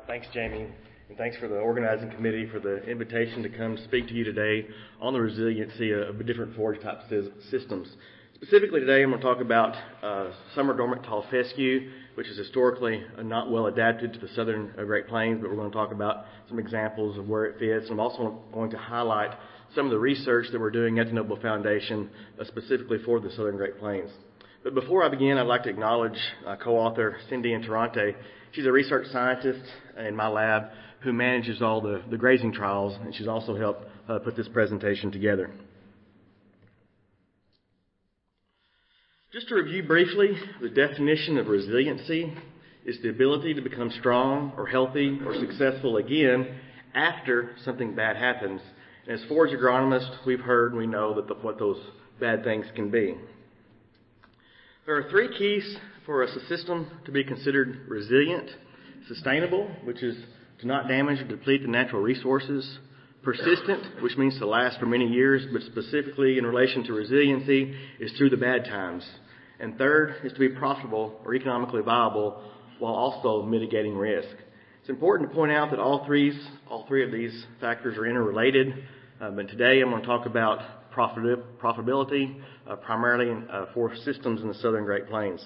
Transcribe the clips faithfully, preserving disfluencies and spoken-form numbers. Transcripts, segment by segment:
Thanks, Jamie, and thanks for the organizing committee for the invitation to come speak to you today on the resiliency of the different forage type systems. Specifically today, I'm going to talk about uh, summer dormant tall fescue, which is historically not well adapted to the southern uh, Great Plains, but we're going to talk about some examples of where it fits. I'm also going to highlight some of the research that we're doing at the Noble Foundation, uh, specifically for the southern Great Plains. But before I begin, I'd like to acknowledge uh, co-author Cindy Interante. She's a research scientist in my lab who manages all the, the grazing trials, and she's also helped uh, put this presentation together. Just to review briefly, the definition of resiliency is the ability to become strong or healthy or successful again after something bad happens. And as forage agronomists, we've heard and we know that the, what those bad things can be. There are three keys for a system to be considered resilient: sustainable, which is to not damage or deplete the natural resources; persistent, which means to last for many years, but specifically in relation to resiliency is through the bad times; and third is to be profitable or economically viable while also mitigating risk. It's important to point out that all three, all three of these factors are interrelated, uh, but today I'm going to talk about profit, profitability, uh, primarily in, uh, for systems in the southern Great Plains.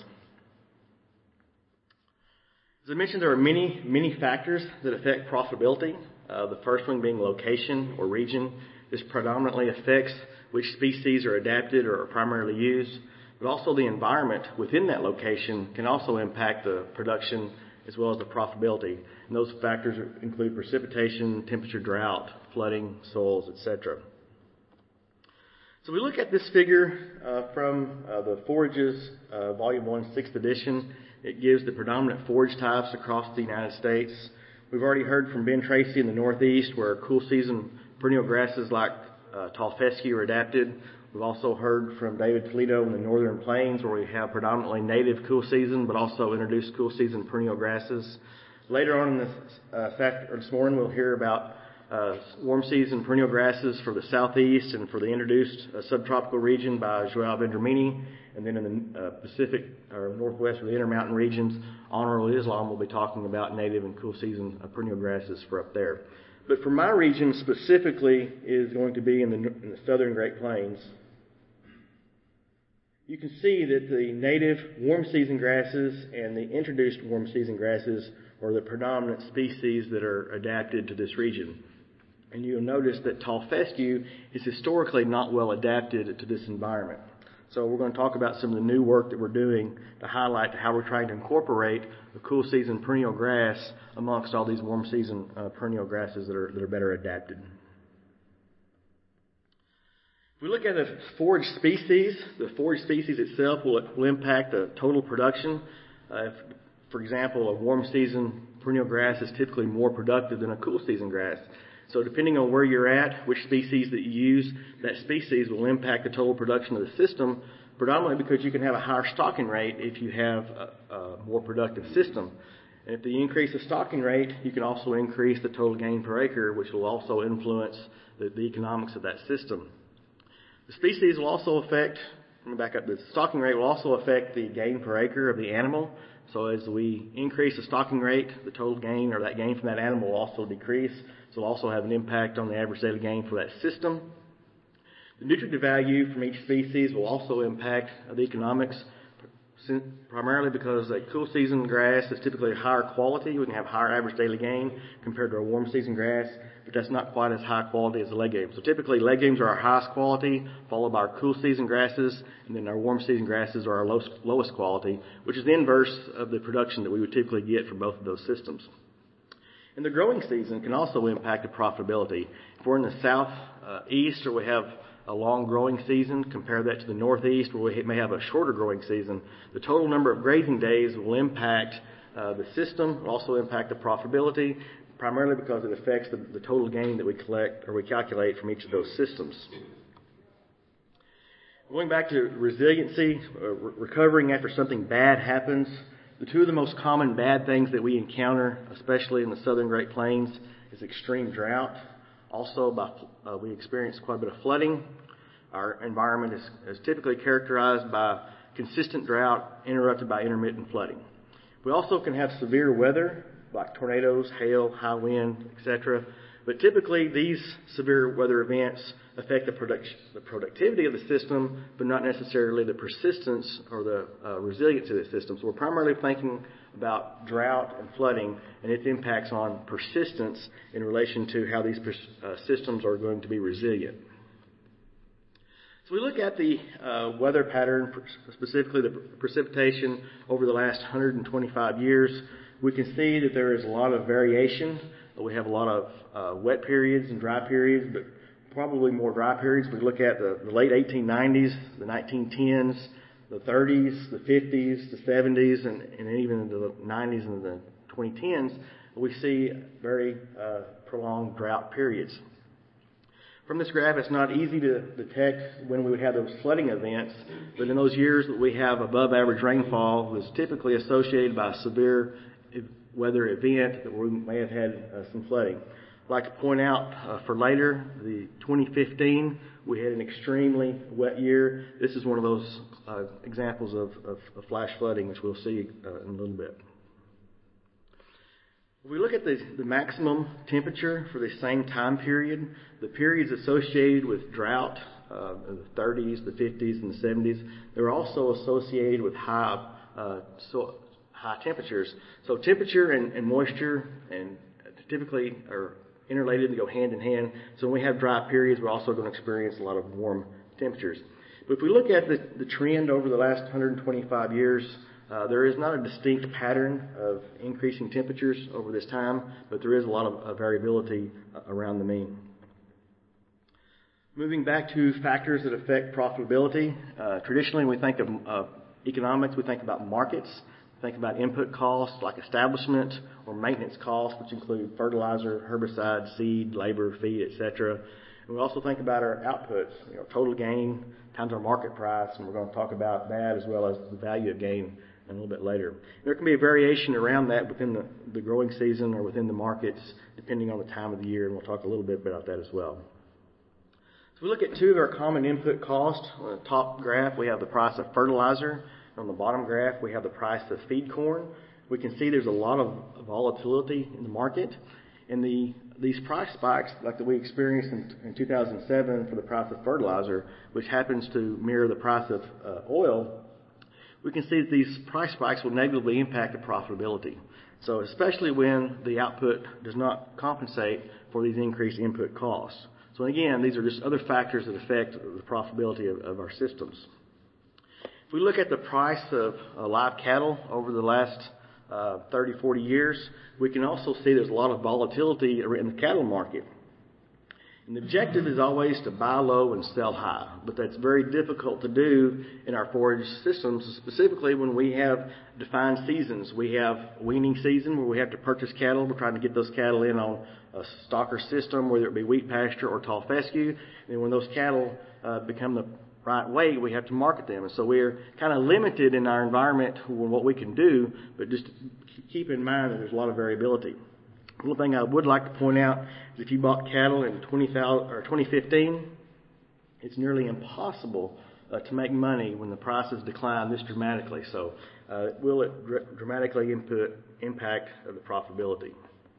As I mentioned, there are many, many factors that affect profitability. Uh, the first one being location or region. This predominantly affects which species are adapted or are primarily used, but also the environment within that location can also impact the production as well as the profitability. And those factors include precipitation, temperature, drought, flooding, soils, et cetera. So we look at this figure uh, from uh, the Forages, uh, Volume one, sixth edition. It gives the predominant forage types across the United States. We've already heard from Ben Tracy in the Northeast, where cool season perennial grasses like uh, tall fescue are adapted. We've also heard from David Toledo in the Northern Plains, where we have predominantly native cool season, but also introduced cool season perennial grasses. Later on in this, uh, fact, or this morning, we'll hear about uh, warm season perennial grasses for the Southeast and for the introduced uh, subtropical region by Joao Vendramini. And then in the uh, Pacific or Northwest or the Intermountain regions, Honorable Islam will be talking about native and cool season uh, perennial grasses for up there. But for my region specifically is going to be in the, in the southern Great Plains. You can see that the native warm season grasses and the introduced warm season grasses are the predominant species that are adapted to this region. And you'll notice that tall fescue is historically not well adapted to this environment. So we're going to talk about some of the new work that we're doing to highlight how we're trying to incorporate the cool season perennial grass amongst all these warm season uh, perennial grasses that are, that are better adapted. If we look at the forage species, the forage species itself will, will impact the total production. Uh, if, for example, a warm season perennial grass is typically more productive than a cool season grass. So depending on where you're at, which species that you use, that species will impact the total production of the system, predominantly because you can have a higher stocking rate if you have a, a more productive system. And if you increase the stocking rate, you can also increase the total gain per acre, which will also influence the, the economics of that system. The species will also affect, let me back up, the stocking rate will also affect the gain per acre of the animal. So as we increase the stocking rate, the total gain or that gain from that animal will also decrease. So it'll also have an impact on the average daily gain for that system. The nutrient value from each species will also impact the economics, primarily because a cool season grass is typically higher quality. We can have higher average daily gain compared to a warm season grass, but that's not quite as high quality as the legumes. So typically legumes are our highest quality, followed by our cool season grasses, and then our warm season grasses are our lowest, lowest quality, which is the inverse of the production that we would typically get from both of those systems. And the growing season can also impact the profitability. If we're in the south uh, east, or we have a long growing season, compare that to the northeast, where we may have a shorter growing season, the total number of grazing days will impact uh, the system, will also impact the profitability, primarily because it affects the, the total gain that we collect or we calculate from each of those systems. Going back to resiliency, uh, re- recovering after something bad happens, the two of the most common bad things that we encounter, especially in the southern Great Plains, is extreme drought. Also, by, uh, we experience quite a bit of flooding. Our environment is, is typically characterized by consistent drought interrupted by intermittent flooding. We also can have severe weather like tornadoes, hail, high wind, et cetera. But typically, these severe weather events affect the, product- the productivity of the system, but not necessarily the persistence or the uh, resilience of the system. So we're primarily thinking about drought and flooding and its impacts on persistence in relation to how these pers- uh, systems are going to be resilient. So we look at the uh, weather pattern, specifically the precipitation over the last one hundred twenty-five years. We can see that there is a lot of variation. We have a lot of uh, wet periods and dry periods, but probably more dry periods. We look at the, the late eighteen nineties, the nineteen tens, the thirties, the fifties, the seventies, and, and even the nineties and the twenty tens. We see very uh, prolonged drought periods. From this graph, it's not easy to detect when we would have those flooding events, but in those years that we have above average rainfall, was typically associated by a severe weather event that we may have had uh, some flooding. I'd like to point out uh, for later, the twenty fifteen, we had an extremely wet year. This is one of those uh, examples of, of, of flash flooding, which we'll see uh, in a little bit. If we look at the, the maximum temperature for the same time period, the periods associated with drought, uh, in the thirties, the fifties, and the seventies, they're also associated with high uh, so, high temperatures. So temperature and, and moisture and typically are interrelated and go hand in hand. So when we have dry periods, we're also going to experience a lot of warm temperatures. But if we look at the, the trend over the last one hundred twenty-five years, uh, there is not a distinct pattern of increasing temperatures over this time, but there is a lot of uh, variability uh, around the mean. Moving back to factors that affect profitability, uh, traditionally when we think of uh, economics, we think about markets. Think about input costs like establishment or maintenance costs, which include fertilizer, herbicide, seed, labor, feed, et cetera. And we also think about our outputs, you know, total gain times our market price, and we're going to talk about that as well as the value of gain a little bit later. There can be a variation around that within the, the growing season or within the markets, depending on the time of the year, and we'll talk a little bit about that as well. So we look at two of our common input costs. On the top graph, we have the price of fertilizer. On the bottom graph, we have the price of feed corn. We can see there's a lot of volatility in the market. And the, these price spikes, like that we experienced in, in two thousand seven for the price of fertilizer, which happens to mirror the price of uh, oil, we can see that these price spikes will negatively impact the profitability. So especially when the output does not compensate for these increased input costs. So again, these are just other factors that affect the profitability of, of our systems. If we look at the price of uh, live cattle over the last uh, thirty, forty years, we can also see there's a lot of volatility in the cattle market. And the objective is always to buy low and sell high, but that's very difficult to do in our forage systems, specifically when we have defined seasons. We have weaning season where we have to purchase cattle. We're trying to get those cattle in on a stocker system, whether it be wheat pasture or tall fescue. And when those cattle uh, become the right weight, we have to market them. And so we're kind of limited in our environment on what we can do, but just keep in mind that there's a lot of variability. One thing I would like to point out is if you bought cattle in twenty fifteen, it's nearly impossible uh, to make money when the prices decline this dramatically. So uh, will it dr- dramatically input, impact uh, the profitability?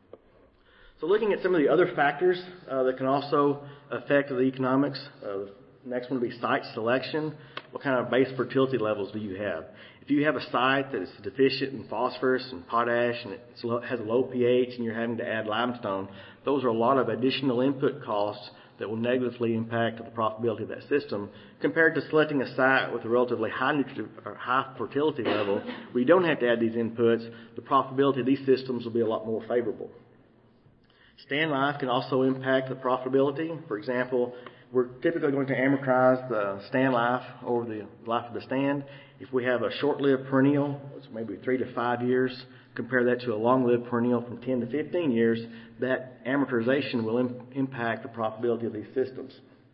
So looking at some of the other factors uh, that can also affect the economics, uh, the next one would be site selection. What kind of base fertility levels do you have? If you have a site that is deficient in phosphorus and potash and it has a low pH and you're having to add limestone, those are a lot of additional input costs that will negatively impact the profitability of that system compared to selecting a site with a relatively high nutritive or high fertility level where you don't have to add these inputs. The profitability of these systems will be a lot more favorable. Stand life can also impact the profitability. For example, we're typically going to amortize the stand life over the life of the stand. If we have a short-lived perennial, it's maybe three to five years, compare that to a long-lived perennial from ten to fifteen years, that amortization will im- impact the profitability of these systems.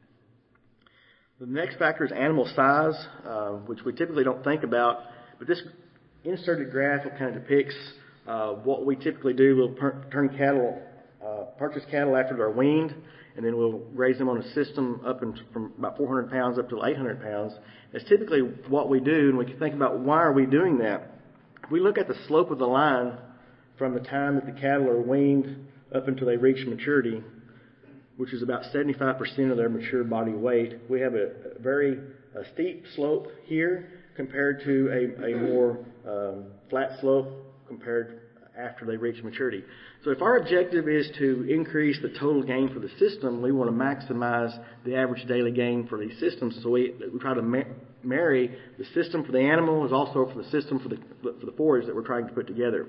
The next factor is animal size, uh, which we typically don't think about, but this inserted graph kind of depicts uh, what we typically do. We'll per- turn cattle, uh, purchase cattle after they're weaned, and then we'll raise them on a system up in, from about four hundred pounds up to eight hundred pounds. That's typically what we do, and we can think about why are we doing that. If we look at the slope of the line from the time that the cattle are weaned up until they reach maturity, which is about seventy-five percent of their mature body weight, we have a, a very a steep slope here compared to a, a more um, flat slope compared after they reach maturity. So if our objective is to increase the total gain for the system, we want to maximize the average daily gain for these systems. So we, we try to ma- marry the system for the animal as also for the system for the for the forage that we're trying to put together.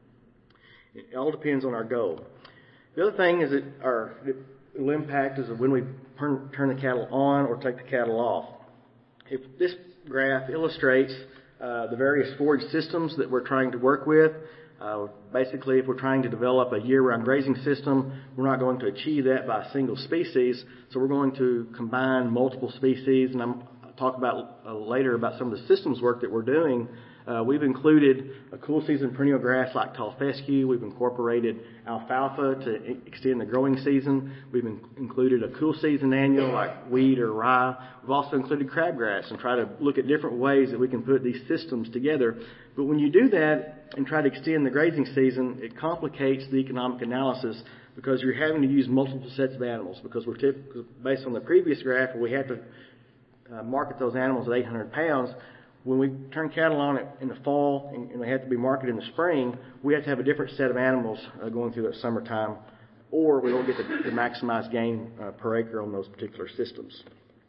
It all depends on our goal. The other thing is that our it will impact is when we turn, turn the cattle on or take the cattle off. If this graph illustrates uh, the various forage systems that we're trying to work with. Uh, basically, if we're trying to develop a year-round grazing system, we're not going to achieve that by a single species. So we're going to combine multiple species, and I'm, I'll talk about uh, later about some of the systems work that we're doing. Uh, we've included a cool season perennial grass like tall fescue. We've incorporated alfalfa to extend the growing season. We've in- included a cool season annual like wheat or rye. We've also included crabgrass and try to look at different ways that we can put these systems together. But when you do that and try to extend the grazing season, it complicates the economic analysis because you're having to use multiple sets of animals. Because we're typically, based on the previous graph, where we had to uh, market those animals at eight hundred pounds. When we turn cattle on it in the fall and, and they have to be marketed in the spring, we have to have a different set of animals uh, going through that summertime, or we don't get the, the maximized gain uh, per acre on those particular systems.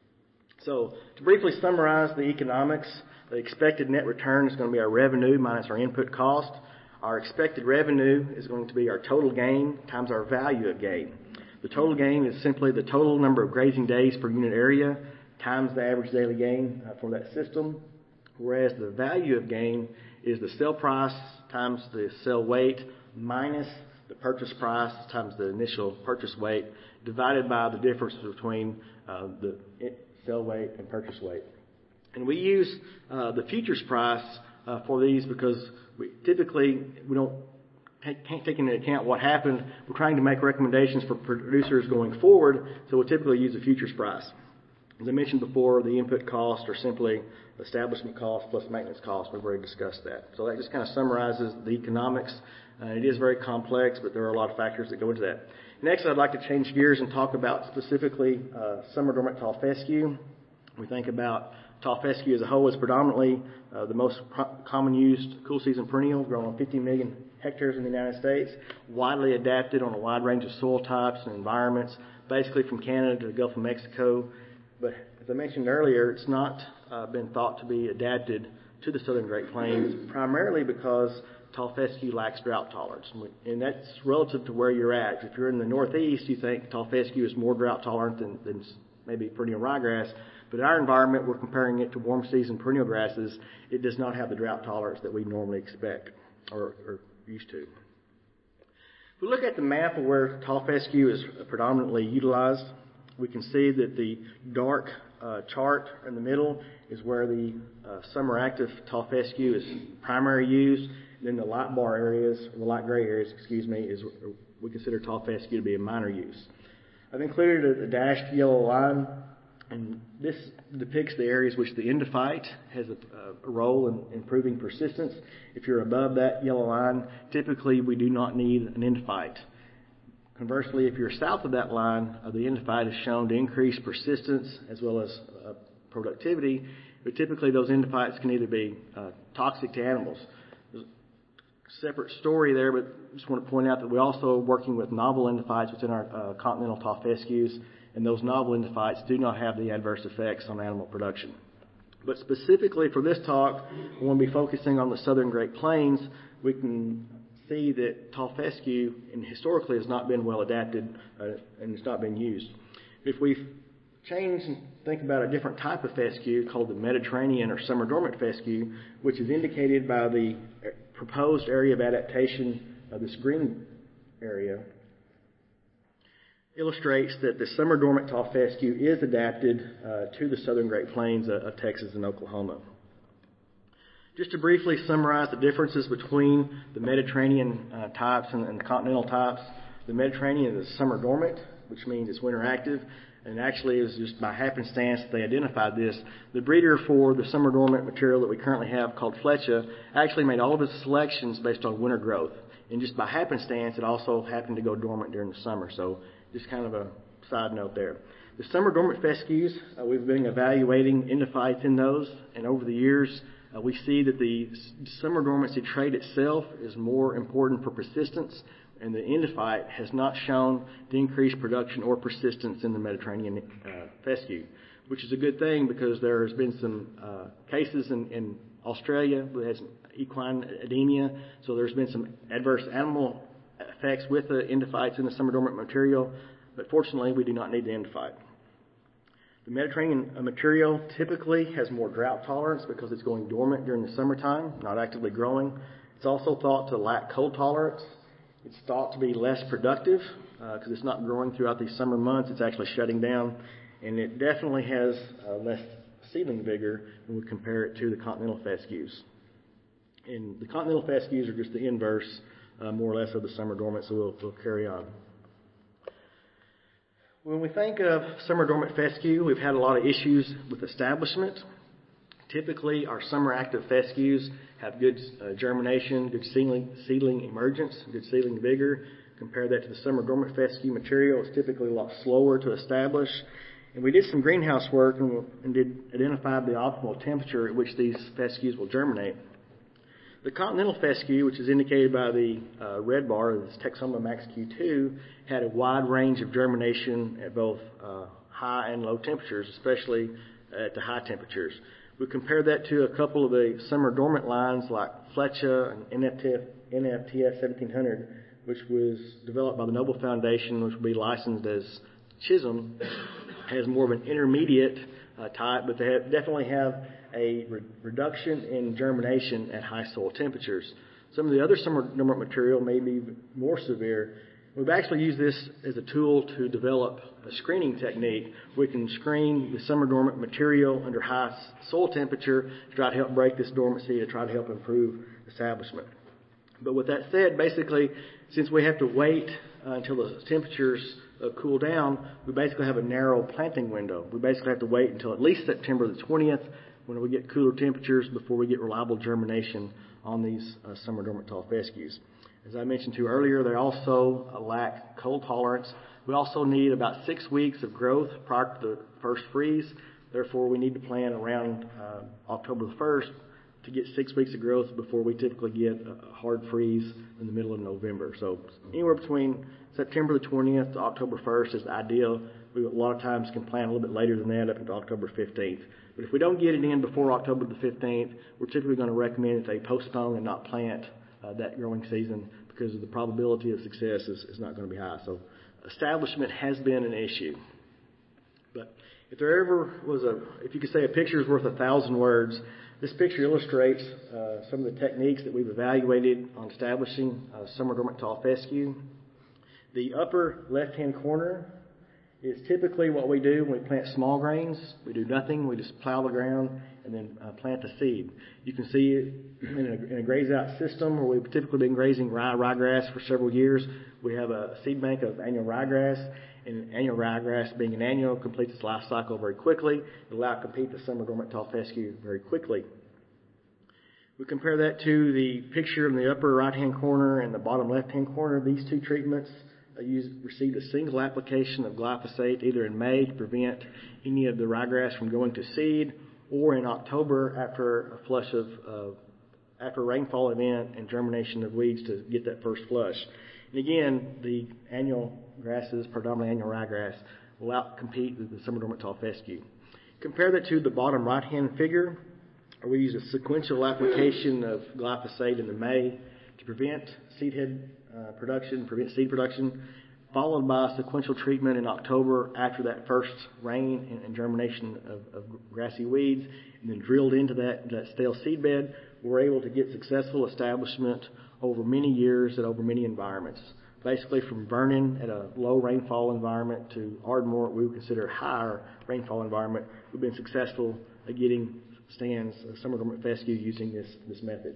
So to briefly summarize the economics, the expected net return is going to be our revenue minus our input cost. Our expected revenue is going to be our total gain times our value of gain. The total gain is simply the total number of grazing days per unit area times the average daily gain uh, for that system. Whereas the value of gain is the sale price times the sale weight minus the purchase price times the initial purchase weight divided by the difference between uh, the sale weight and purchase weight. And we use uh, the futures price uh, for these because we typically we don't take, can't take into account what happened. We're trying to make recommendations for producers going forward, so we'll typically use the futures price. As I mentioned before, the input costs are simply establishment costs plus maintenance costs. We've already discussed that. So that just kind of summarizes the economics. Uh, it is very complex, but there are a lot of factors that go into that. Next, I'd like to change gears and talk about specifically uh, summer dormant tall fescue. We think about tall fescue as a whole as predominantly uh, the most pro- common used cool season perennial, grown on fifty million hectares in the United States, widely adapted on a wide range of soil types and environments, basically from Canada to the Gulf of Mexico. But as I mentioned earlier, it's not uh, been thought to be adapted to the southern Great Plains, primarily because tall fescue lacks drought tolerance. And that's relative to where you're at. If you're in the Northeast, you think tall fescue is more drought tolerant than, than maybe perennial ryegrass. But in our environment, we're comparing it to warm season perennial grasses. It does not have the drought tolerance that we normally expect or are used to. If we look at the map of where tall fescue is predominantly utilized, we can see that the dark uh, chart in the middle is where the uh, summer active tall fescue is primary use. Then the light bar areas, the light gray areas, excuse me, is we consider tall fescue to be a minor use. I've included a, a dashed yellow line, and this depicts the areas which the endophyte has a, a role in improving persistence. If you're above that yellow line, typically we do not need an endophyte. Conversely, if you're south of that line, uh, the endophyte is shown to increase persistence as well as uh, productivity, but typically those endophytes can either be uh, toxic to animals. There's a separate story there, but I just want to point out that we're also working with novel endophytes within our uh, continental tall fescues, and those novel endophytes do not have the adverse effects on animal production. But specifically for this talk, we want to be focusing on the southern Great Plains. We can see that tall fescue and historically has not been well adapted uh, and it's not been used. If we change and think about a different type of fescue called the Mediterranean or summer dormant fescue, which is indicated by the proposed area of adaptation of this green area, illustrates that the summer dormant tall fescue is adapted uh, to the southern Great Plains of, of Texas and Oklahoma. Just to briefly summarize the differences between the Mediterranean uh, types and, and the continental types, the Mediterranean is summer dormant, which means it's winter active, and actually it was just by happenstance that they identified this. The breeder for the summer dormant material that we currently have called Fletcher actually made all of his selections based on winter growth. And just by happenstance, it also happened to go dormant during the summer. So just kind of a side note there. The summer dormant fescues, uh, we've been evaluating endophytes in those, and over the years, uh, we see that the summer dormancy trait itself is more important for persistence, and the endophyte has not shown the increased production or persistence in the Mediterranean uh, fescue, which is a good thing because there has been some uh, cases in, in Australia that has equine edemia, so there's been some adverse animal effects with the endophytes in the summer dormant material, but fortunately we do not need the endophyte. The Mediterranean material typically has more drought tolerance because it's going dormant during the summertime, not actively growing. It's also thought to lack cold tolerance. It's thought to be less productive because uh, it's not growing throughout these summer months. It's actually shutting down, and it definitely has uh, less seedling vigor when we compare it to the continental fescues. And the continental fescues are just the inverse, uh, more or less, of the summer dormant, so we'll, we'll carry on. When we think of summer dormant fescue, we've had a lot of issues with establishment. Typically, our summer active fescues have good uh, germination, good seedling, seedling emergence, good seedling vigor. Compare that to the summer dormant fescue material. It's typically a lot slower to establish. And we did some greenhouse work and, and did identify the optimal temperature at which these fescues will germinate. The continental fescue, which is indicated by the uh, red bar, this Texoma Max Q two, had a wide range of germination at both uh, high and low temperatures, especially at the high temperatures. We compared that to a couple of the summer dormant lines like Fletcher and N F T F seventeen hundred, which was developed by the Noble Foundation, which will be licensed as Chisholm, has more of an intermediate uh, type, but they have, definitely have a re- reduction in germination at high soil temperatures. Some of the other summer dormant material may be more severe. We've actually used this as a tool to develop a screening technique. We can screen the summer dormant material under high soil temperature to try to help break this dormancy, to try to help improve establishment. But with that said, basically, since we have to wait uh, until the temperatures uh, cool down, we basically have a narrow planting window. We basically have to wait until at least September the twentieth when we get cooler temperatures before we get reliable germination on these uh, summer dormant tall fescues. As I mentioned to you earlier, they also uh, lack cold tolerance. We also need about six weeks of growth prior to the first freeze. Therefore, we need to plant around uh, October the first to get six weeks of growth before we typically get a hard freeze in the middle of November. So anywhere between September the twentieth to October first is ideal. We a lot of times can plant a little bit later than that, up until October fifteenth. But if we don't get it in before October the fifteenth, we're typically going to recommend that they postpone and not plant uh, that growing season because the probability of success is, is not going to be high. So establishment has been an issue. But if there ever was a, if you could say a picture is worth a thousand words, this picture illustrates uh, some of the techniques that we've evaluated on establishing uh, summer dormant tall fescue. The upper left-hand corner is typically what we do when we plant small grains. We do nothing. We just plow the ground and then uh, plant the seed. You can see it in a, in a graze-out system where we've typically been grazing rye ryegrass for several years. We have a seed bank of annual ryegrass, and annual ryegrass, being an annual, completes its life cycle very quickly. It allows it to compete the summer dormant tall fescue very quickly. We compare that to the picture in the upper right-hand corner and the bottom left-hand corner. These two treatments uh, use, received a single application of glyphosate either in May to prevent any of the ryegrass from going to seed, or in October after a flush of uh, after a rainfall event and germination of weeds to get that first flush. And again, the annual grasses, predominantly annual ryegrass, will outcompete the summer dormant tall fescue. Compare that to the bottom right-hand figure, where we use a sequential application of glyphosate in the May to prevent seed head uh, production, prevent seed production, followed by a sequential treatment in October after that first rain and, and germination of, of grassy weeds, and then drilled into that, that stale seed bed. We're able to get successful establishment over many years and over many environments. Basically, from Vernon at a low rainfall environment to Ardmore, we would consider a higher rainfall environment. We've been successful at getting stands of summer dormant fescue using this, this method.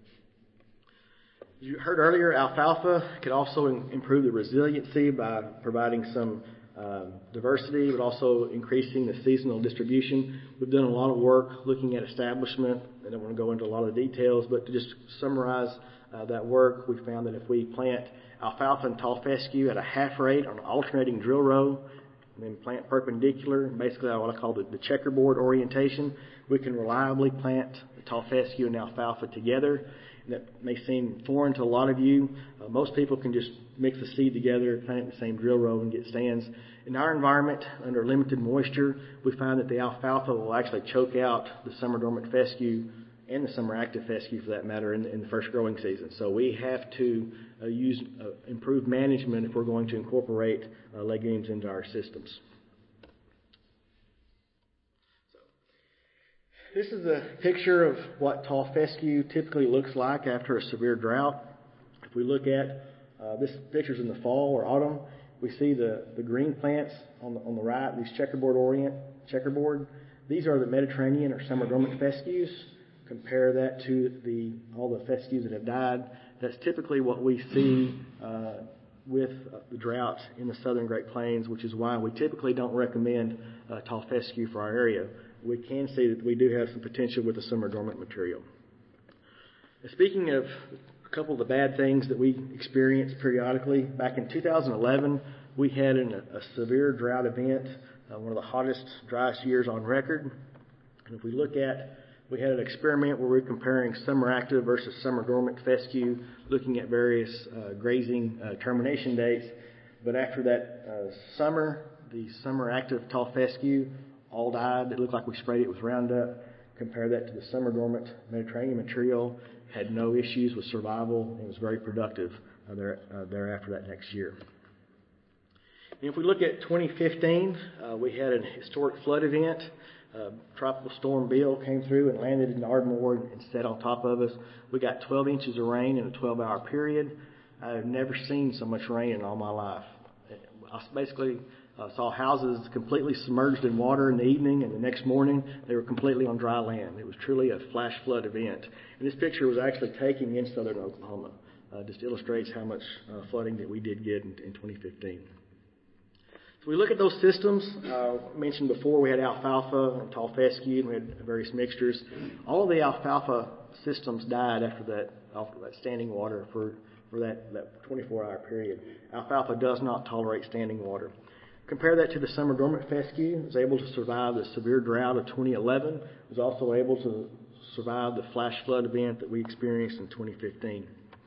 As you heard earlier, alfalfa can also in, improve the resiliency by providing some uh, diversity, but also increasing the seasonal distribution. We've done a lot of work looking at establishment. I don't want to go into a lot of the details, but to just summarize, uh, that work, we found that if we plant alfalfa and tall fescue at a half rate on an alternating drill row, and then plant perpendicular, basically what I call the, the checkerboard orientation, we can reliably plant the tall fescue and alfalfa together. And that may seem foreign to a lot of you. Uh, most people can just mix the seed together, plant it in the same drill row, and get stands. In our environment, under limited moisture, we find that the alfalfa will actually choke out the summer dormant fescue and the summer active fescue, for that matter, in the, in the first growing season. So we have to uh, use uh, improved management if we're going to incorporate uh, legumes into our systems. This is a picture of what tall fescue typically looks like after a severe drought. If we look at uh, this picture's in the fall or autumn, we see the, the green plants on the, on the right, these checkerboard orient, checkerboard. These are the Mediterranean or summer dormant fescues. Compare that to the all the fescues that have died. That's typically what we see uh, with uh, the drought in the southern Great Plains, which is why we typically don't recommend uh, tall fescue for our area. We can see that we do have some potential with the summer dormant material. And speaking of a couple of the bad things that we experience periodically, back in two thousand eleven, we had an, a severe drought event, uh, one of the hottest, driest years on record. And if we look at, we had an experiment where we were comparing summer active versus summer dormant fescue, looking at various uh, grazing uh, termination dates. But after that uh, summer, the summer active tall fescue all died. It looked like we sprayed it with Roundup. Compare that to the summer dormant Mediterranean material, had no issues with survival, and was very productive uh, there, uh, thereafter that next year. And if we look at twenty fifteen, uh, we had an historic flood event. Uh, Tropical Storm Bill came through and landed in Ardmore and set on top of us. We got twelve inches of rain in a twelve-hour period. I've never seen so much rain in all my life. I basically uh, saw houses completely submerged in water in the evening, and the next morning they were completely on dry land. It was truly a flash flood event. And this picture was actually taken in southern Oklahoma. Uh, just illustrates how much uh, flooding that we did get in, in twenty fifteen. So we look at those systems. Uh, mentioned before, we had alfalfa and tall fescue, and we had various mixtures. All of the alfalfa systems died after that, after that standing water for, for that, that twenty-four hour period. Alfalfa does not tolerate standing water. Compare that to the summer dormant fescue. It was able to survive the severe drought of twenty eleven. It was also able to survive the flash flood event that we experienced in twenty fifteen.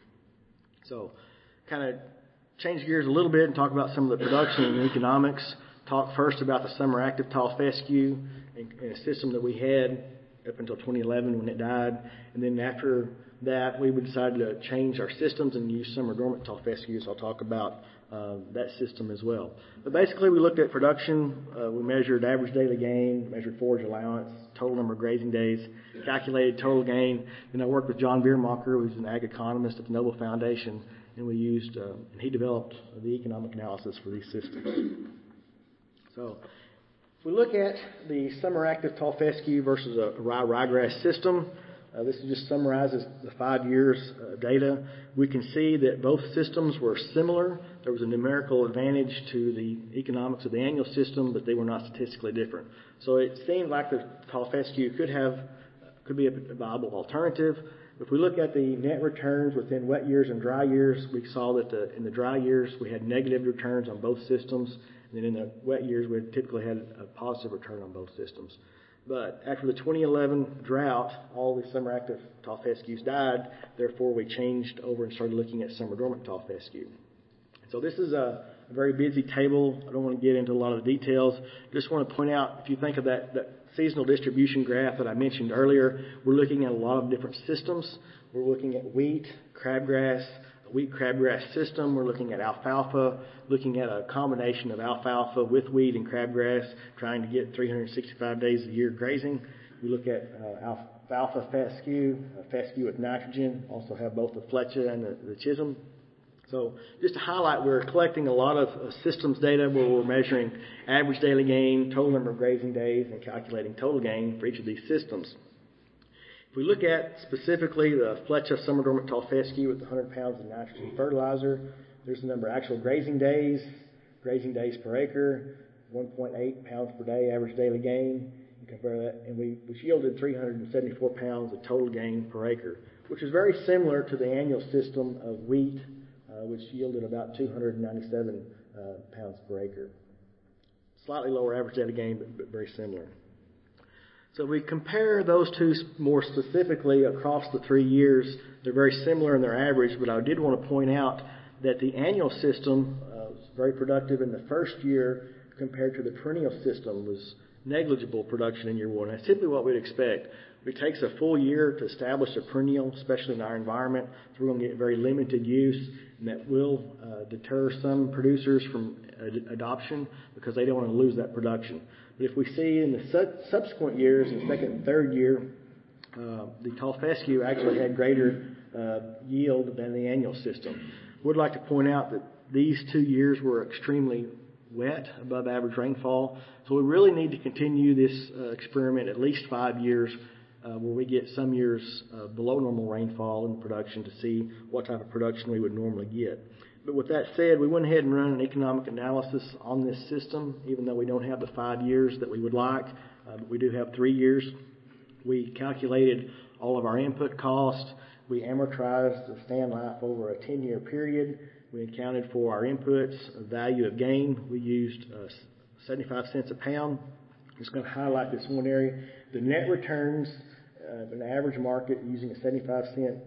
So, kind of change gears a little bit and talk about some of the production and economics. Talk first about the summer active tall fescue and, and a system that we had up until twenty eleven when it died. And then after that, we decided to change our systems and use summer dormant tall fescue. So I'll talk about uh, that system as well. But basically, we looked at production. Uh, we measured average daily gain, measured forage allowance, total number of grazing days, calculated total gain. Then I worked with John Biermacher, who's an ag economist at the Noble Foundation, and we used, uh, and he developed the economic analysis for these systems. So, if we look at the summer active tall fescue versus a rye ryegrass system, uh, this just summarizes the five years uh, data. We can see that both systems were similar. There was a numerical advantage to the economics of the annual system, but they were not statistically different. So it seemed like the tall fescue could have, could be a viable alternative. If we look at the net returns within wet years and dry years, we saw that the, in the dry years we had negative returns on both systems, and then in the wet years we typically had a positive return on both systems. But after the twenty eleven drought, all the summer active tall fescues died. Therefore, we changed over and started looking at summer dormant tall fescue. So this is a, a very busy table. I don't want to get into a lot of the details. Just want to point out, if you think of that, that seasonal distribution graph that I mentioned earlier, we're looking at a lot of different systems. We're looking at wheat, crabgrass, a wheat crabgrass system. We're looking at alfalfa, looking at a combination of alfalfa with wheat and crabgrass, trying to get three hundred sixty-five days a year grazing. We look at uh, alfalfa fescue, uh, fescue with nitrogen, also have both the fletcher and the, the Chisholm. So just to highlight, we're collecting a lot of uh, systems data where we're measuring average daily gain, total number of grazing days, and calculating total gain for each of these systems. If we look at specifically the Fletcher summer dormant tall fescue with one hundred pounds of nitrogen fertilizer, there's the number of actual grazing days, grazing days per acre, one point eight pounds per day average daily gain. You compare that, and we, we yielded three hundred seventy-four pounds of total gain per acre. which is very similar to the annual system of wheat, uh, which yielded about two hundred ninety-seven uh, pounds per acre. Slightly lower average data gain, but, but very similar. So we compare those two more specifically across the three years. They're very similar in their average, but I did want to point out that the annual system uh, was very productive in the first year compared to the perennial system was negligible production in year one. That's typically what we'd expect. It takes a full year to establish a perennial, especially in our environment, so we're going to get very limited use, and that will uh, deter some producers from ad- adoption because they don't want to lose that production. But if we see in the su- subsequent years, in the second and third year, uh, the tall fescue actually had greater uh, yield than the annual system. Would like to point out that these two years were extremely wet, above average rainfall, so we really need to continue this uh, experiment at least five years uh, where we get some years uh, below normal rainfall in production to see what type of production we would normally get. But with that said, we went ahead and ran an economic analysis on this system, even though we don't have the five years that we would like, uh, but we do have three years. We calculated all of our input costs. We amortized the stand life over a ten-year period. We accounted for our inputs, value of gain. We used uh, seventy-five cents a pound. I'm just going to highlight this one area. The net returns of an average market using a seventy-five cent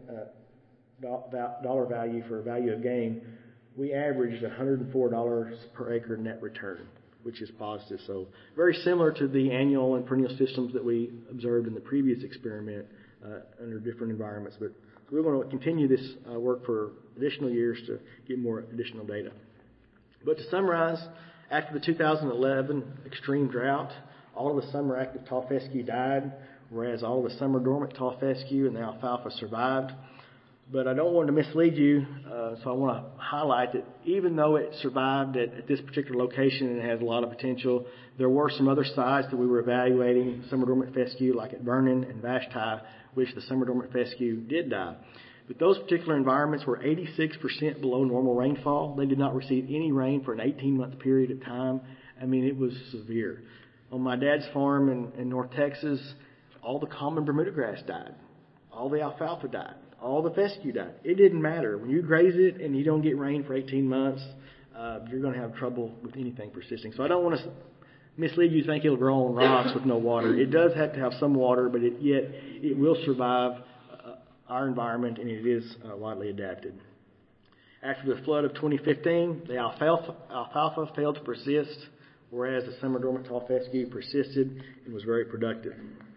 uh, dollar value for a value of gain, we averaged one hundred four dollars per acre net return, which is positive. So very similar to the annual and perennial systems that we observed in the previous experiment uh, under different environments. But we're going to continue this uh, work for additional years to get more additional data. But to summarize, after the two thousand eleven extreme drought, all of the summer active tall fescue died, whereas all of the summer dormant tall fescue and the alfalfa survived. But I don't want to mislead you, uh, so I want to highlight that even though it survived at, at this particular location and it has a lot of potential, there were some other sites that we were evaluating, summer dormant fescue like at Vernon and Vashti, which the summer dormant fescue did die. But those particular environments were eighty-six percent below normal rainfall. They did not receive any rain for an eighteen-month period of time. I mean, it was severe. On my dad's farm in, in North Texas, all the common Bermuda grass died. All the alfalfa died. All the fescue died. It didn't matter. When you graze it and you don't get rain for eighteen months, uh, you're going to have trouble with anything persisting. So I don't want to mislead you to think it'll grow on rocks with no water. It does have to have some water, but it, yet it will survive uh, our environment, and it is uh, widely adapted. After the flood of twenty fifteen, the alfalfa, alfalfa failed to persist, whereas the summer dormant tall fescue persisted and was very productive.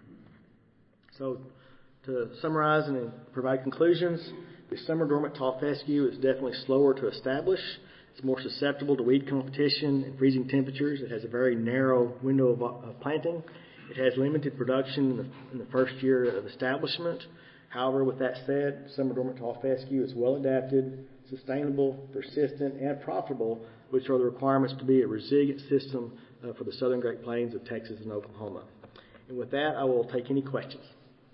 So to summarize and provide conclusions, the summer dormant tall fescue is definitely slower to establish. It's more susceptible to weed competition and freezing temperatures. It has a very narrow window of, of planting. It has limited production in the, in the first year of establishment. However, with that said, summer dormant tall fescue is well adapted, sustainable, persistent, and profitable, which are the requirements to be a resilient system uh, for the southern Great Plains of Texas and Oklahoma. And with that, I will take any questions.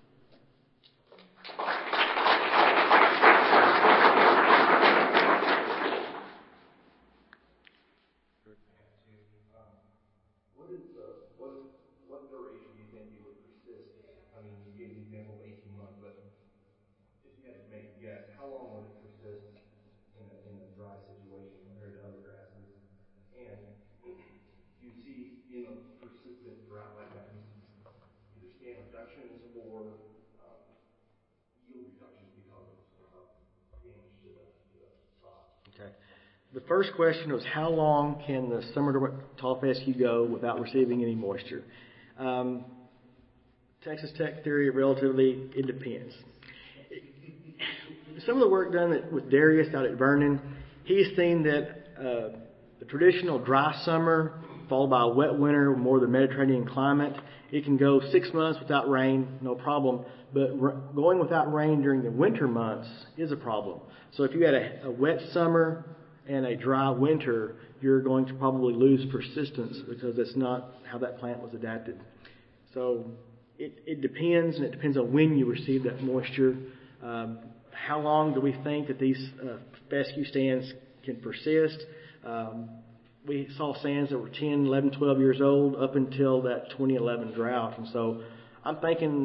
Or um, yield reductions because of uh, damage to the, to the crop. Okay. The first question was, how long can the summer dormant tall fescue go without receiving any moisture? Um, Texas Tech theory of relativity, it depends. Some of the work done with Darius out at Vernon, he's seen that uh, the traditional dry summer followed by a wet winter, more the Mediterranean climate, it can go six months without rain, no problem. But r- going without rain during the winter months is a problem. So if you had a, a wet summer and a dry winter, you're going to probably lose persistence because that's not how that plant was adapted. So it, it depends, and it depends on when you receive that moisture. Um, how long do we think that these uh, fescue stands can persist? Um, We saw stands that were ten, eleven, twelve years old up until that twenty eleven drought. And so I'm thinking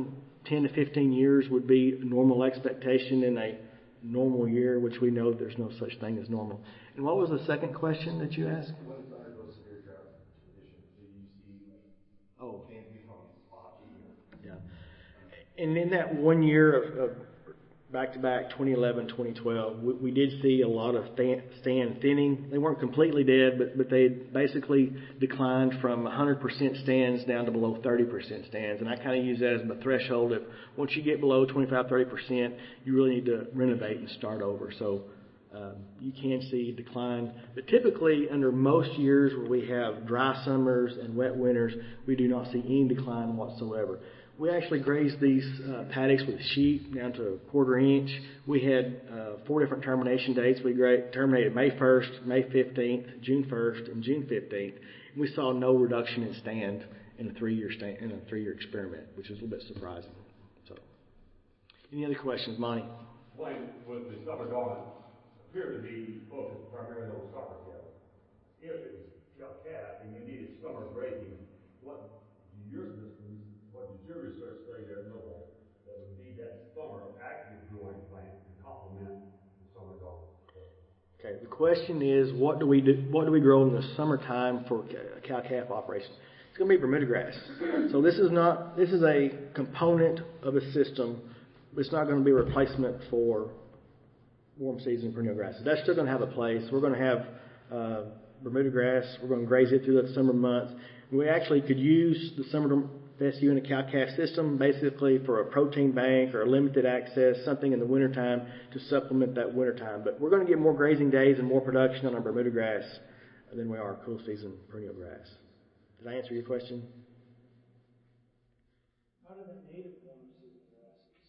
ten to fifteen years would be a normal expectation in a normal year, which we know there's no such thing as normal. And what was the second question that you asked? When it's undergoes severe drought conditions, do you see like Oh, stands become spotty or? yeah. And in that one year of, of back-to-back twenty eleven, twenty twelve, we, we did see a lot of th- stand thinning. They weren't completely dead, but, but they basically declined from one hundred percent stands down to below thirty percent stands. And I kind of use that as my threshold. If once you get below twenty-five, thirty percent, you really need to renovate and start over. So um, you can see decline. But typically, under most years where we have dry summers and wet winters, we do not see any decline whatsoever. We actually grazed these uh, paddocks with sheep down to a quarter inch. We had uh, four different termination dates. We gra- terminated May first, May fifteenth, June first, and June fifteenth. And we saw no reduction in stand in a three-year stand, in a three-year experiment, which is a little bit surprising. So, any other questions, Monty? Explain what the summer dormant appeared to be focused primarily on summer cattle. If it was cow-calf and you needed summer grazing, what do your systems, what did your research say there, Millwall, that would be that summer active growing plant to complement the summer dormant? Okay, the question is, what do we do? What do we grow in the summertime for a cow-calf operation? It's going to be Bermuda grass. So this is not. This is a component of a system. It's not going to be a replacement for warm season perennial grasses. That's still going to have a place. We're going to have uh, Bermuda grass. We're going to graze it through the summer months. We actually could use the summer fescue in a cow-calf system basically for a protein bank or a limited access, something in the wintertime to supplement that wintertime. But we're going to get more grazing days and more production on our Bermuda grass than we are cool season perennial grass. Did I answer your question? How do the native warm season grasses?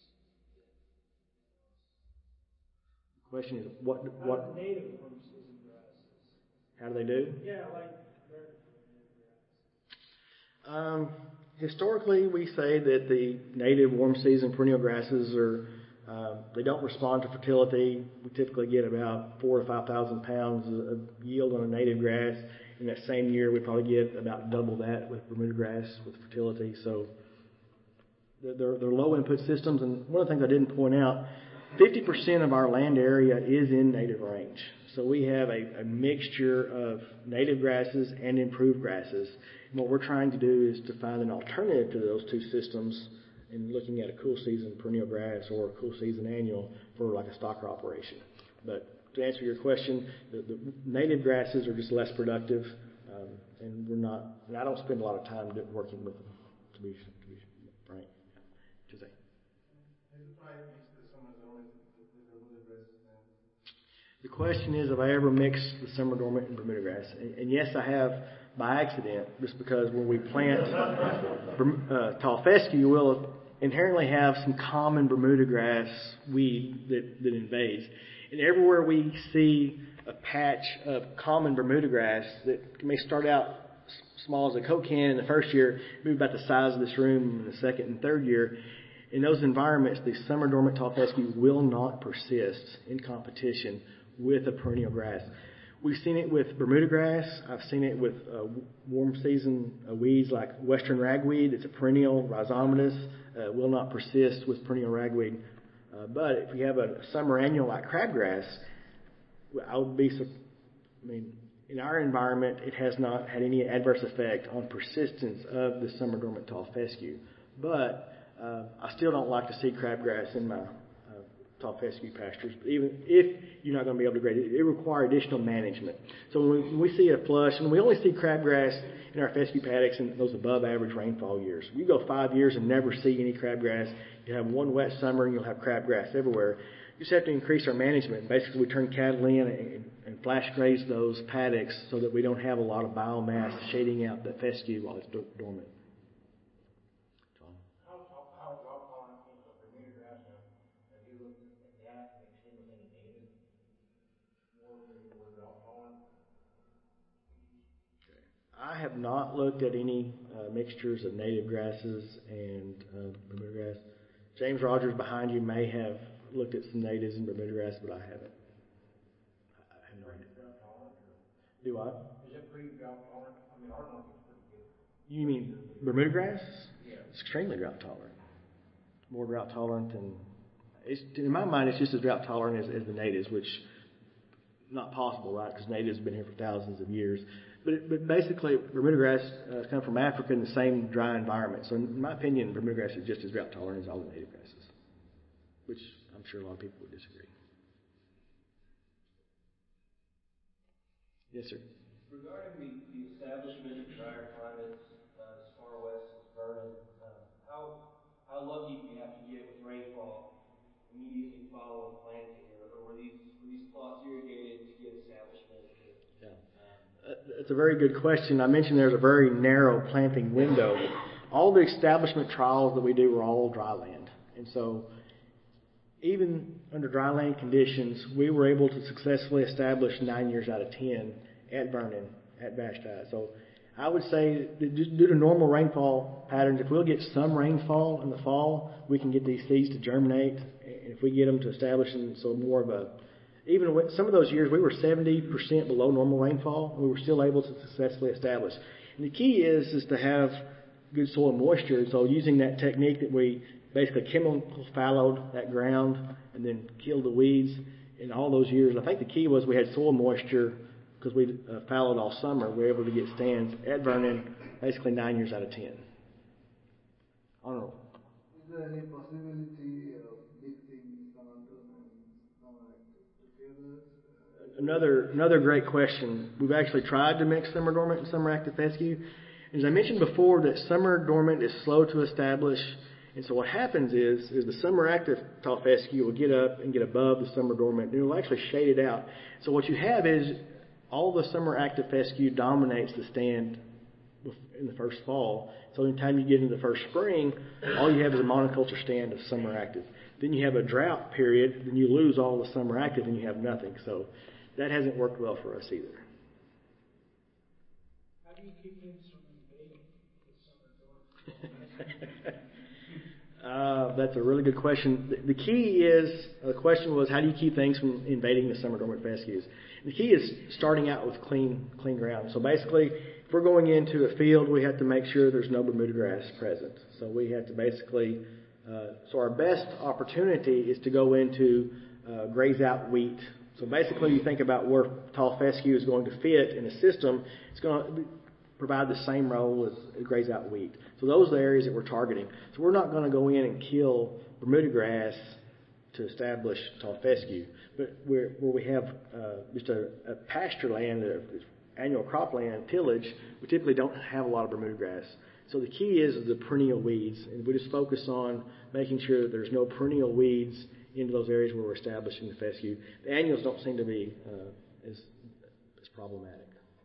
The question is, what How what do the native warm season grasses? how do they do? Yeah, like American native grasses. Um, historically, we say that the native warm season perennial grasses are uh, they don't respond to fertility. We typically get about four to five thousand pounds of yield on a native grass. In that same year, we probably get about double that with Bermuda grass with fertility. So they're, they're low input systems. And one of the things I didn't point out, fifty percent of our land area is in native range. So we have a, a mixture of native grasses and improved grasses. And what we're trying to do is to find an alternative to those two systems in looking at a cool season perennial grass or a cool season annual for like a stocker operation. But to answer your question, the, the native grasses are just less productive, um, and we're not. And I don't spend a lot of time working with them, to be, to be frank. To say. The question is, have I ever mixed the summer dormant and Bermuda grass? And, and yes, I have by accident, just because when we plant uh, tall fescue, we'll inherently have some common Bermuda grass weed that, that invades. And everywhere we see a patch of common Bermuda grass that may start out small as a Coke can in the first year, maybe about the size of this room in the second and third year, in those environments, the summer dormant tall fescue will not persist in competition with a perennial grass. We've seen it with Bermuda grass. I've seen it with uh, warm season uh, weeds like western ragweed. It's a perennial rhizomatous, uh, will not persist with perennial ragweed. Uh, but if you have a summer annual like crabgrass, I would be, I mean, in our environment, it has not had any adverse effect on persistence of the summer dormant tall fescue. But uh, I still don't like to see crabgrass in my uh, tall fescue pastures. But even if you're not going to be able to grade it, it requires additional management. So when we, when we see a flush, and we only see crabgrass in our fescue paddocks in those above average rainfall years. You go five years and never see any crabgrass. You have one wet summer and you'll have crabgrass everywhere. You just have to increase our management. Basically, we turn cattle in and, and flash graze those paddocks so that we don't have a lot of biomass shading out the fescue while it's dormant. How, how, how drought tolerant is the Bermuda grass? Have you looked at that mixed in with any native, more, maybe more drought tolerant? I have not looked at any uh, mixtures of native grasses and uh, Bermuda grass. James Rogers behind you may have looked at some natives and Bermuda grass, but I haven't. I have no idea. Do I? Is it pretty drought tolerant? I mean, our market's pretty good. You mean Bermuda grass? Yeah. It's extremely drought tolerant. more drought tolerant, and it's, in my mind, it's just as drought tolerant as, as the natives, which is not possible, right? Because natives have been here for thousands of years. But, it, but basically, Bermuda grass uh, come from Africa in the same dry environment. So in my opinion, Bermuda grass is just as drought tolerant as all the native grasses, which I'm sure a lot of people would disagree. Yes, sir. Regarding the, the establishment of drier climates uh, as far west as Vernon, uh, how how lucky do you have to get with rainfall immediately following planting, or, or were these were these plots irrigated to get establishment? To, Yeah. Uh, it's a very good question. I mentioned there's a very narrow planting window. All the establishment trials that we do are all dry land, and so even under dry land conditions, we were able to successfully establish nine years out of ten at Vernon, at Vashti. So I would say that just due to normal rainfall patterns, if we'll get some rainfall in the fall, we can get these seeds to germinate. And if we get them to establish, and so more of a, even with some of those years, we were seventy percent below normal rainfall, we were still able to successfully establish. And the key is, is to have good soil moisture. So using that technique that we basically chemical fallowed that ground and then killed the weeds in all those years. I think the key was we had soil moisture because we uh, fallowed all summer. We were able to get stands at Vernon basically nine years out of ten. I don't know. Is there any possibility of mixing summer dormant and summer active together? Uh, Another another great question. We've actually tried to mix summer dormant and summer active fescue. As I mentioned before, that summer dormant is slow to establish. And so what happens is, is the summer active tall fescue will get up and get above the summer dormant, and it will actually shade it out. So what you have is all the summer active fescue dominates the stand in the first fall. So anytime you get into the first spring, all you have is a monoculture stand of summer active. Then you have a drought period, then you lose all the summer active and you have nothing. So that hasn't worked well for us either. How do you keep things from invading the summer dormant? Uh, that's a really good question. The, the key is, uh, the question was, how do you keep things from invading the summer dormant fescues? The key is starting out with clean clean ground. So basically, if we're going into a field, we have to make sure there's no Bermuda grass present. So we have to basically, uh, so our best opportunity is to go into uh, graze out wheat. So basically, you think about where tall fescue is going to fit in a system, it's going to provide the same role as graze out wheat. So those are the areas that we're targeting. So we're not going to go in and kill Bermuda grass to establish tall fescue, but where, where we have uh, just a, a pasture land, a, annual cropland tillage, we typically don't have a lot of Bermuda grass. So the key is the perennial weeds, and we just focus on making sure that there's no perennial weeds into those areas where we're establishing the fescue. The annuals don't seem to be uh, as, as problematic.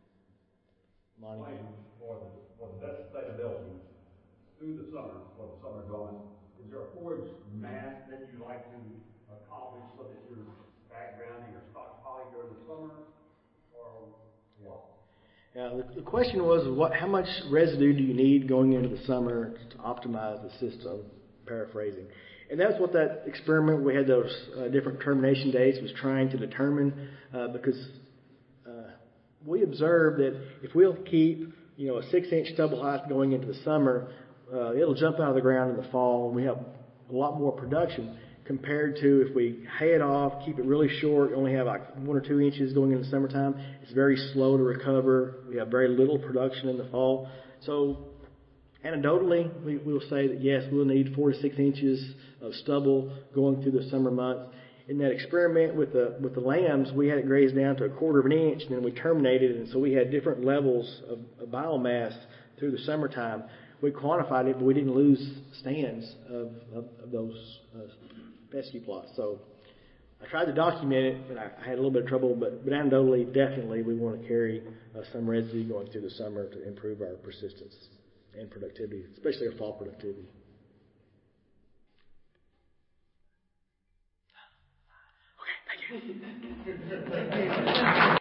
Monty? For the, for the best sustainability through the summer, for the summer dormant, is there a forage mass that you like to accomplish so that you're backgrounding or stockpiling during the summer, or what? Yeah, the, the question was, what? How much residue do you need going into the summer to optimize the system? Paraphrasing, and that's what that experiment we had those uh, different termination dates was trying to determine, uh, because uh, we observed that if we'll keep, you know, a six-inch stubble height going into the summer, uh, it'll jump out of the ground in the fall, and we have a lot more production compared to if we hay it off, keep it really short, only have like one or two inches going in the summertime. It's very slow to recover. We have very little production in the fall. So anecdotally, we will say that yes, we'll need four to six inches of stubble going through the summer months. In that experiment with the with the lambs, we had it grazed down to a quarter of an inch, and then we terminated it, and so we had different levels of, of biomass through the summertime. We quantified it, but we didn't lose stands of, of, of those uh, fescue plots. So I tried to document it, but I, I had a little bit of trouble. But, but anecdotally, definitely, we want to carry uh, some residue going through the summer to improve our persistence and productivity, especially our fall productivity. Okay, thank you.